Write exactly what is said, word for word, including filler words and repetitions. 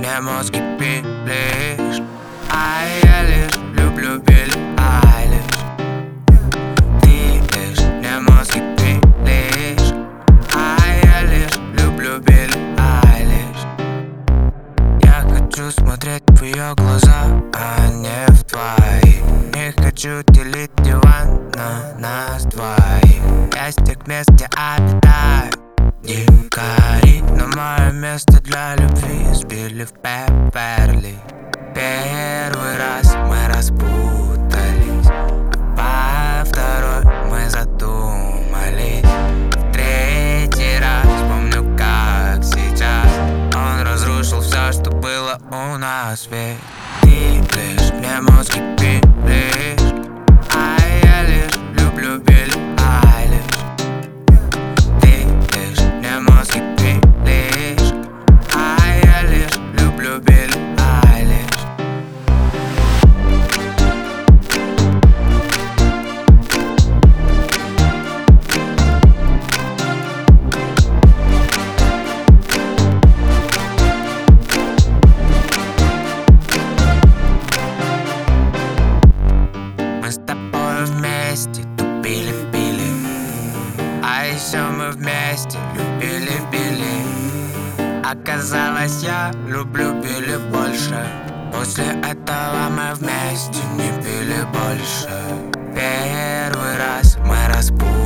мне мозги пилишь. А я лишь люблю Билли Айлиш. Ты лишь мне мозги пилишь. А я лишь люблю Билли Айлиш. Я хочу смотреть в ее глаза, а не в твои. Не хочу делить диван на нас двоих. Я с тех мест, где обитаю дикари, но мое место для любви сбили в Беверли. Первый раз мы распутались, во второй мы задумались, в третий раз помню, как сейчас он разрушил все, что было у нас. Ведь ты лишь мне мозги пилишь, а я лишь люблю Билли Айлиш. Ты лишь мне мозги пилишь, а я лишь люблю Билли Айлиш. Мы с тобой вместе тупили-пили, а еще мы вместе любили-били. Оказалось, я люблю Билли больше. После этого мы вместе не пили больше. Первый раз мы распутались,